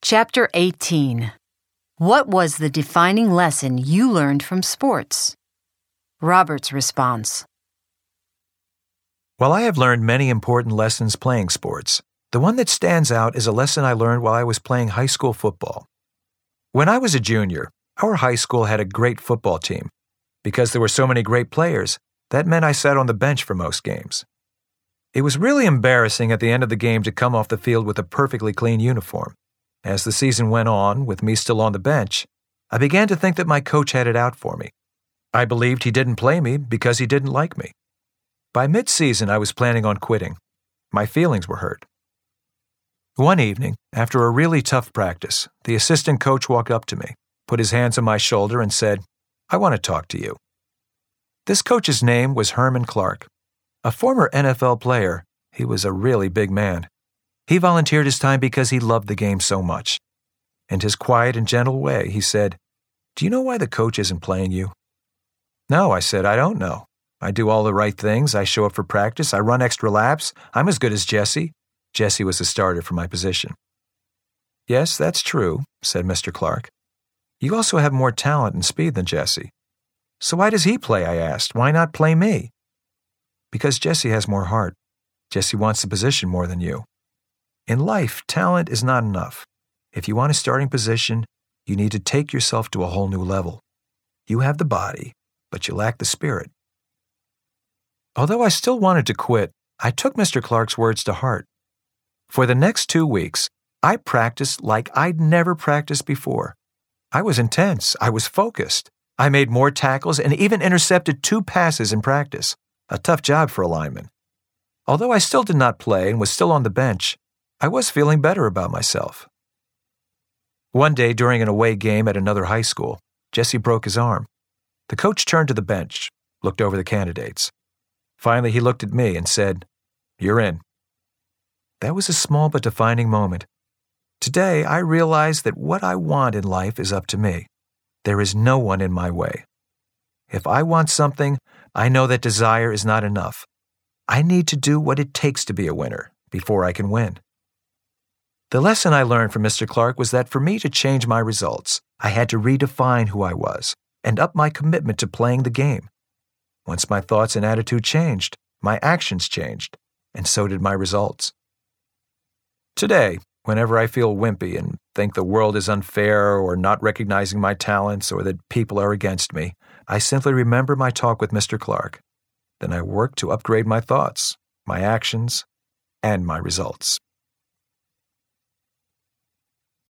Chapter 18. What was the defining lesson you learned from sports? Robert's response. While I have learned many important lessons playing sports, the one that stands out is a lesson I learned while I was playing high school football. When I was a junior, our high school had a great football team. Because there were so many great players, that meant I sat on the bench for most games. It was really embarrassing at the end of the game to come off the field with a perfectly clean uniform. As the season went on, with me still on the bench, I began to think that my coach had it out for me. I believed he didn't play me because he didn't like me. By mid-season, I was planning on quitting. My feelings were hurt. One evening, after a really tough practice, the assistant coach walked up to me, put his hands on my shoulder, and said, "I want to talk to you." This coach's name was Herman Clark. A former NFL player, he was a really big man. He volunteered his time because he loved the game so much. In his quiet and gentle way, he said, "Do you know why the coach isn't playing you?" "No," I said, "I don't know. I do all the right things. I show up for practice. I run extra laps. I'm as good as Jesse." Jesse was the starter for my position. "Yes, that's true," said Mr. Clark. "You also have more talent and speed than Jesse." "So why does he play?" I asked. "Why not play me?" "Because Jesse has more heart. Jesse wants the position more than you. In life, talent is not enough. If you want a starting position, you need to take yourself to a whole new level. You have the body, but you lack the spirit." Although I still wanted to quit, I took Mr. Clark's words to heart. For the next 2 weeks, I practiced like I'd never practiced before. I was intense. I was focused. I made more tackles and even intercepted 2 passes in practice, a tough job for a lineman. Although I still did not play and was still on the bench, I was feeling better about myself. One day during an away game at another high school, Jesse broke his arm. The coach turned to the bench, looked over the candidates. Finally, he looked at me and said, "You're in." That was a small but defining moment. Today, I realize that what I want in life is up to me. There is no one in my way. If I want something, I know that desire is not enough. I need to do what it takes to be a winner before I can win. The lesson I learned from Mr. Clark was that for me to change my results, I had to redefine who I was and up my commitment to playing the game. Once my thoughts and attitude changed, my actions changed, and so did my results. Today, whenever I feel wimpy and think the world is unfair or not recognizing my talents or that people are against me, I simply remember my talk with Mr. Clark. Then I work to upgrade my thoughts, my actions, and my results.